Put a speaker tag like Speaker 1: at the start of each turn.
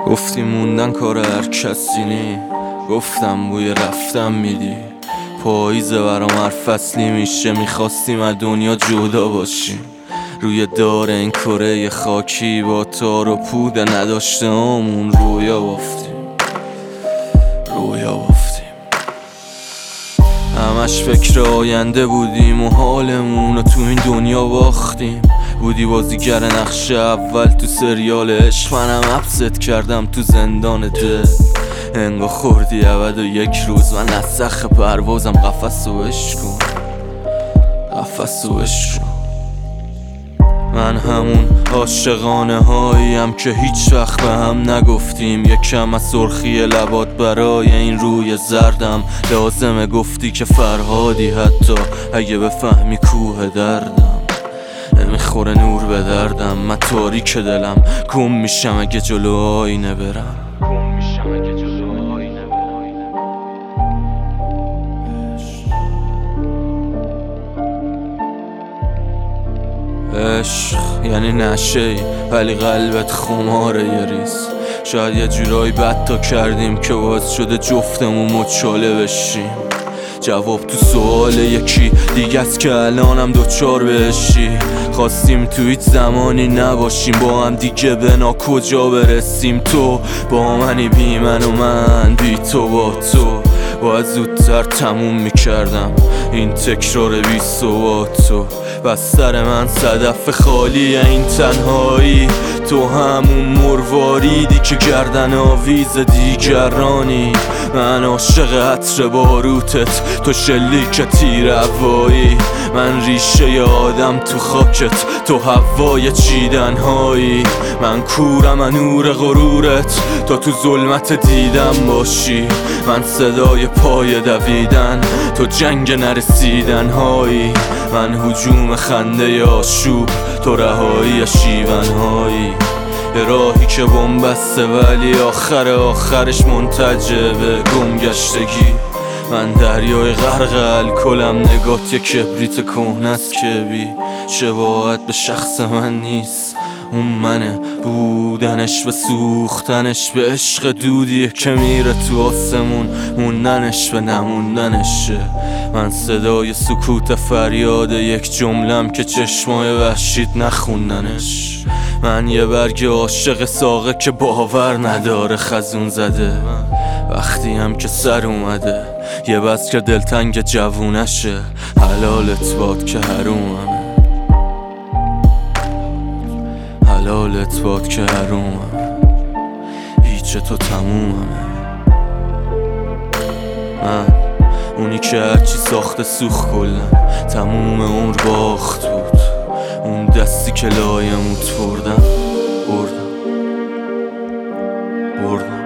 Speaker 1: گفتی موندن کار هر کسی نی، گفتم بوی رفتم میدی. پاییزه برام هر فصلی میشه، میخواستیم از دنیا جدا باشیم. روی دار این کره خاکی با تار و پود نداشته همون رویا بافتیم. همش فکر آینده بودیم و حالمون رو تو این دنیا باختیم. بودی بازیگر نقش اول تو سریال عشق، منم حبست کردم تو زندان دل. انگار خوردی 91 روز، من از سخت پروازم قفس و عشق کن. من همون عاشقانه هاییم که هیچ وقت به هم نگفتیم. یکم از سرخی لبات برای این روی زردم لازمه. گفتی که فرهادی حتی اگه بفهمی کوه دردم نمیخوره نور به دردم. من تاریک دلم گم میشم اگه جلو آینه برم. عشق یعنی نشه‌ای ولی قلبت خماره یه ریز. شاید یه جورایی بد تا کردیم که باعث شده جفتمون مچاله بشیم. جواب تو سوال یکی دیگه است که الانم دوچار بشی. خواستیم تو هیچ زمانی نباشیم با هم دیگه، بنا کجا برسیم. تو با منی بی من و من بی تو با تو. باید زودتر تموم میکردم این تکرار بی ثباتو. بستر من صدف خالی این تنهایی. تو همون مرواریدی که گردن آویز دیگرانی. من عاشق عطر باروتت، تو شلیک تیر هوایی. من ریشه آدم تو خاکت، تو هوای چیدنهایی. من کورم من نور غرورت، تا تو ظلمت دیدم باشی. من صدای پای دویدن، تو جنگ نرسیدنهایی. من هجوم خنده آشوب، تو رهایی شیونهایی. یه راهی که بن‌بسته ولی آخرش منتجه به گمگشتگی. من دریای غرق الکلم، نگات یه کبریت کهنه‌ست که بی شباهت به شخص من نیست. اون منه بودنش و سوختنش به عشق دودیه که میره تو آسمون. موندنش به نموندنشه. من صدای سکوت فریاد یک جملم که چشمای وحشیت نخوندنش. من یه برگ عاشق ساقه که باور نداره خزون زده. وقتی هم که سر اومده یه بس که دلتنگ جوونشه. حلالت باد که حروممه، حلالت باد که حروممه. هیچ تو تموممه. من اونی که هرچی ساخته سوخت کلن، تموم عمر باخت بود. اون دستی که لایموت بردم